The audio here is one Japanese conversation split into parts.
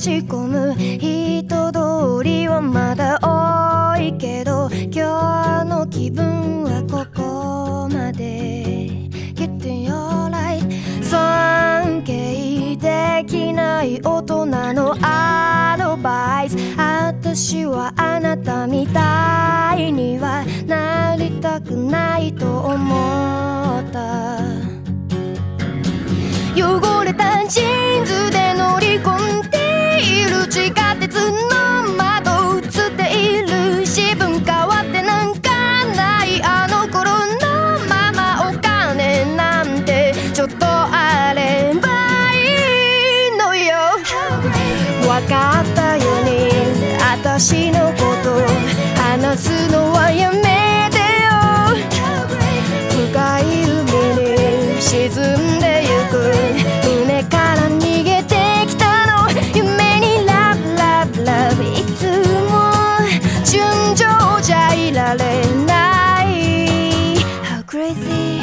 し込む人通りはまだ多いけど、今日の気分はここまで。 Getting your light 尊敬できない大人のアドバイス、私はあなたみたいにはなりたくないと思った。汚れたジーンズで乗り込んでいる地下鉄の窓映っている、自分変わってなんかないあの頃のまま、お金なんてちょっとあればいいのよ。わかったように私のこと話すのはやめてよ。深い海に沈んでゆく、船から逃げてきたの、夢にラブラブラブ、いつも純情じゃいられない。 How crazy。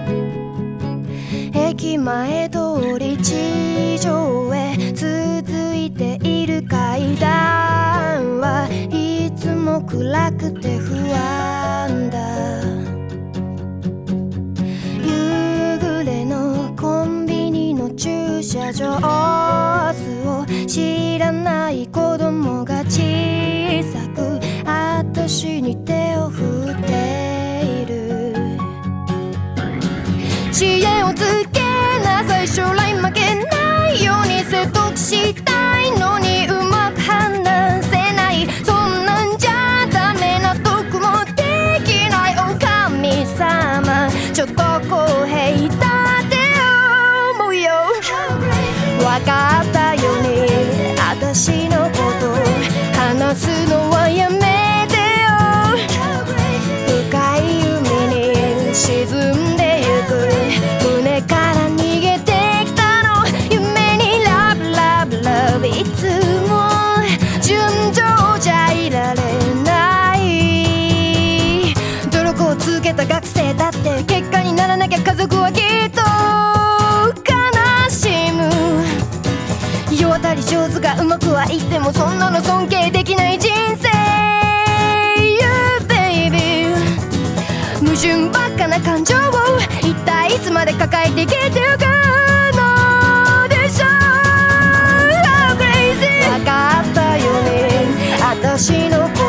駅前通り地上へ続いている階段はいつも暗くて不安だ。夕暮れのコンビニの駐車場を知らない子供が小さく私に手を振っている。知恵をつけなさい、将来負けないように説得したいのにうまく話せない、そんなんじゃダメな得もできないお神様、ちょっと公平だって思うよ。わかったように私のこと話すのはやめてよ。深い海に沈んでゆく、船から逃げてきたの、夢にラブラブラブ、いつも純情じゃいられない。努力を続けた学生だって結果にならなきゃ家族はきっと悲しむ。世渡り上手がうまくはいってもそんなの尊敬できない人生。 You baby、 矛盾ばっかな感情を一体いつまで抱えていけてるかのでしょう。 How crazy。 わかったよね私のこと